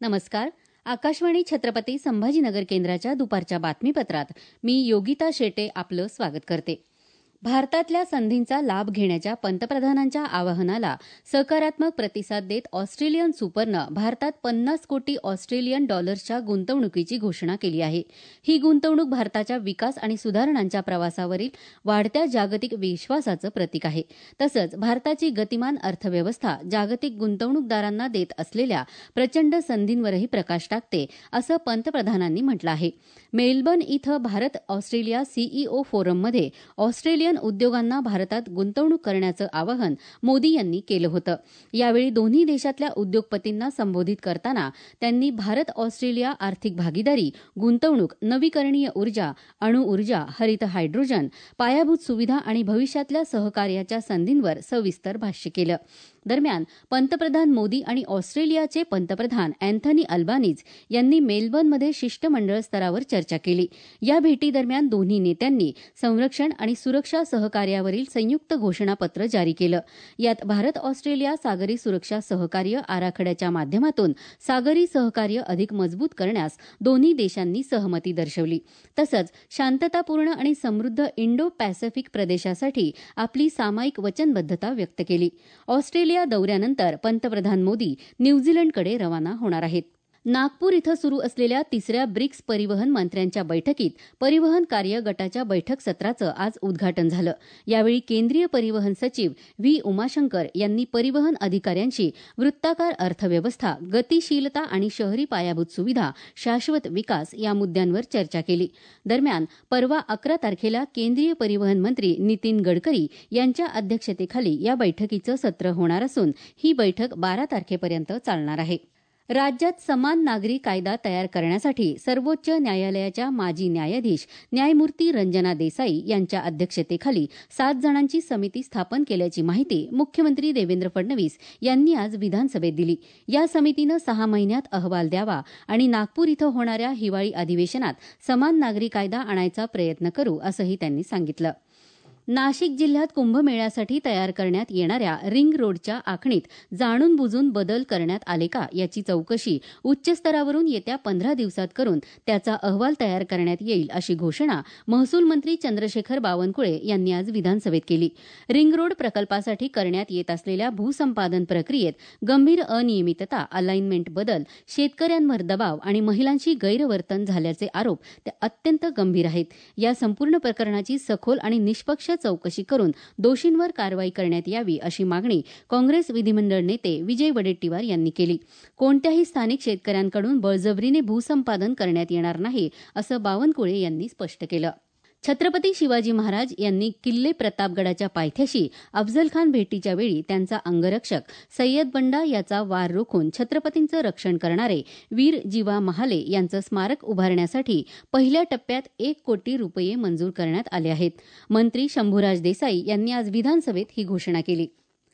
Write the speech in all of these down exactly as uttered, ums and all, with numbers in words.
नमस्कार. आकाशवाणी छत्रपती संभाजीनगर केंद्राच्या दुपारच्या बातमीपत्रात मी योगिता शेटे आपलं स्वागत करते. भारतातल्या संधींचा लाभ घेण्याच्या पंतप्रधानांच्या आवाहनाला सकारात्मक प्रतिसाद देत ऑस्ट्रेलियन सुपरनं भारतात पन्नास कोटी ऑस्ट्रेलियन डॉलर्सच्या गुंतवणुकीची घोषणा केली आहे. ही गुंतवणूक भारताच्या विकास आणि सुधारणांच्या प्रवासावरील वाढत्या जागतिक विश्वासाचं प्रतीक आहे. तसंच भारताची गतिमान अर्थव्यवस्था जागतिक गुंतवणूकदारांना देत असलेल्या प्रचंड संधींवरही प्रकाश टाकते, असं पंतप्रधानांनी म्हटलं आहे. मेलबर्न इथं भारत ऑस्ट्रेलिया सीईओ फोरममध्ये ऑस्ट्रेलियन उद्योगांना भारतात गुंतवणूक करण्याचं आवाहन मोदी यांनी केलं होतं. यावेळी दोन्ही देशातल्या उद्योगपतींना संबोधित करताना त्यांनी भारत ऑस्ट्रेलिया आर्थिक भागीदारी, गुंतवणूक, नवीकरणीय ऊर्जा, अणुऊर्जा, हरित हायड्रोजन, पायाभूत सुविधा आणि भविष्यातल्या सहकार्याच्या संधींवर सविस्तर भाष्य केलं. दरम्यान पंतप्रधान मोदी आणि ऑस्ट्रेलियाचे पंतप्रधान अँथनी अल्बानीज यांनी मेलबर्नमध्ये शिष्टमंडळ स्तरावर चर्चा केली. या भेटीदरम्यान दोन्ही नेत्यांनी संरक्षण आणि सुरक्षा सहकार्यावरील संयुक्त घोषणापत्र जारी केलं. यात भारत ऑस्ट्रेलिया सागरी सुरक्षा सहकार्य आराखड्याच्या माध्यमातून सागरी सहकार्य अधिक मजबूत करण्यास दोन्ही देशांनी सहमती दर्शवली. तसंच शांततापूर्ण आणि समृद्ध इंडो पॅसिफिक प्रदेशासाठी आपली सामायिक वचनबद्धता व्यक्त केली. ऑस्ट्रेलिया दौऱ्यानंतर पंतप्रधान मोदी न्यूझीलंडकडे रवाना होणार आहेत. नागपूर इथं सुरू असलेल्या तिसऱ्या ब्रिक्स परिवहन मंत्र्यांच्या बैठकीत परिवहन कार्य गटाच्या बैठक सत्राचं आज उद्घाटन झालं. यावेळी केंद्रीय परिवहन सचिव व्ही उमाशंकर यांनी परिवहन अधिकाऱ्यांशी वृत्ताकार अर्थव्यवस्था, गतिशीलता आणि शहरी पायाभूत सुविधा, शाश्वत विकास या मुद्द्यांवर चर्चा केली. दरम्यान परवा अकरा तारखेला केंद्रीय परिवहन मंत्री नितीन गडकरी यांच्या अध्यक्षतेखाली या बैठकीचं सत्र होणार असून ही बैठक बारा तारखेपर्यंत चालणार आहे. राज्यात समान नागरी कायदा तयार करण्यासाठी सर्वोच्च न्यायालयाच्या माजी न्यायाधीश न्यायमूर्ती रंजना देसाई यांच्या अध्यक्षतेखाली सात जणांची समिती स्थापन केल्याची माहिती मुख्यमंत्री देवेंद्र फडणवीस यांनी आज विधानसभेत दिली. या समितीनं सहा महिन्यात अहवाल द्यावा आणि नागपूर इथं होणाऱ्या हिवाळी अधिवेशनात समान नागरी कायदा आणायचा प्रयत्न करू, असंही त्यांनी सांगितलं. नाशिक जिल्ह्यात कुंभमेळ्यासाठी तयार करण्यात येणाऱ्या रिंग रोडच्या आखणीत जाणून बुजून बदल करण्यात आले का याची चौकशी उच्चस्तरावरून येत्या पंधरा दिवसात करून त्याचा अहवाल तयार करण्यात येईल, अशी घोषणा महसूल मंत्री चंद्रशेखर बावनकुळे यांनी आज विधानसभेत केली. रिंग रोड प्रकल्पासाठी करण्यात येत असलेल्या भूसंपादन प्रक्रियेत गंभीर अनियमितता, अलाइनमेंट बदल, शेतकऱ्यांवर दबाव आणि महिलांशी गैरवर्तन झाल्याचे आरोप अत्यंत गंभीर आहेत. या संपूर्ण प्रकरणाची सखोल आणि निष्पक्ष चौकशी करून दोषींवर कारवाई करण्यात यावी, अशी मागणी काँग्रेस विधिमंडळ नेते विजय वडेट्टीवार यांनी केली. कोणत्याही स्थानिक शेतकऱ्यांकडून बळजबरीने भूसंपादन करण्यात येणार नाही, असं बावनकुळे यांनी स्पष्ट केलं. छत्रपती शिवाजी महाराज यांनी किल्ले प्रतापगडाच्या पायथ्याशी अफझलखान भेटीच्या वेळी त्यांचा अंगरक्षक सय्यद बंडा याचा वार रोखून छत्रपतींचं रक्षण करणारे वीर जीवा महाले यांचं स्मारक उभारण्यासाठी पहिल्या टप्प्यात एक कोटी रुपये मंजूर करण्यात आले आहेत. मंत्री शंभूराज देसाई यांनी आज विधानसभेत ही घोषणा केली.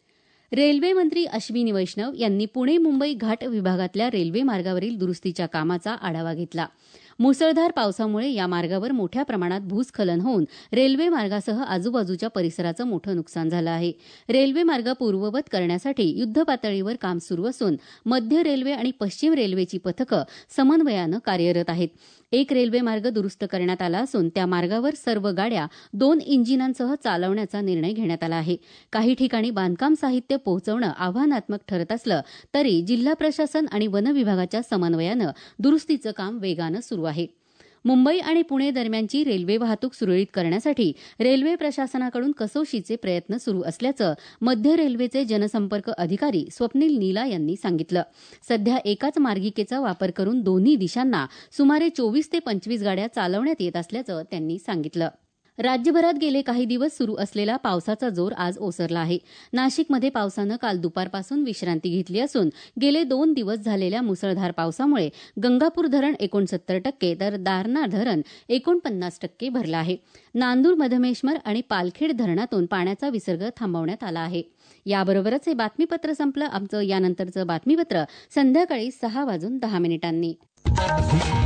रेल्वे मंत्री अश्विनी वैष्णव यांनी पुणे मुंबई घाट विभागातल्या रेल्वे मार्गावरील दुरुस्तीच्या कामाचा आढावा घेतला. मुसळधार पावसामुळे या मार्गावर मोठ्या प्रमाणात भूस्खलन होऊन रेल्वे मार्गासह आजूबाजूच्या परिसराचं मोठं नुकसान झालं आहे. रेल्वे मार्ग पूर्ववत करण्यासाठी युद्धपातळीवर काम सुरू असून मध्य रेल्वे आणि पश्चिम रेल्वेची पथकं समन्वयानं कार्यरत आहेत. एक रेल्वे मार्ग दुरुस्त करण्यात आला असून त्या मार्गावर सर्व गाड्या दोन इंजिनांसह चालवण्याचा निर्णय घेण्यात आला आहे. काही ठिकाणी बांधकाम साहित्य पोहोचवणं आव्हानात्मक ठरत असलं तरी जिल्हा प्रशासन आणि वन विभागाच्या समन्वयानं दुरुस्तीचं काम वेगानं सुरू आहे. मुंबई आणि पुणे दरम्यानची रेल्वे वाहतूक सुरळीत करण्यासाठी रेल्वे प्रशासनाकडून कसोशीचे प्रयत्न सुरू असल्याचं मध्य रेल्वेचे जनसंपर्क अधिकारी स्वप्नील नीला यांनी सांगितलं. सध्या एकाच मार्गिकेचा वापर करून दोन्ही दिशांना सुमारे चोवीस ते पंचवीस गाड्या चालवण्यात येत असल्याचं त्यांनी सांगितलं. राज्यभरात गेले काही दिवस सुरू असलेला पावसाचा जोर आज ओसरला आहे. नाशिकमध्ये पावसानं काल दुपारपासून विश्रांती घेतली असून गेले दोन दिवस झालेल्या मुसळधार पावसामुळे गंगापूर धरण एकोणसत्तर टक्के तर दारणा धरण एकोणपन्नास टक्के भरलं आहे. नांदूर, मधमेश्वर आणि पालखेड धरणातून पाण्याचा विसर्ग थांबवण्यात आला आहे. याबरोबरच हे बातमीपत्र संपलं. आमचं यानंतरचं बातमीपत्र संध्याकाळी सहा वाजून दहा मिनिटांनी.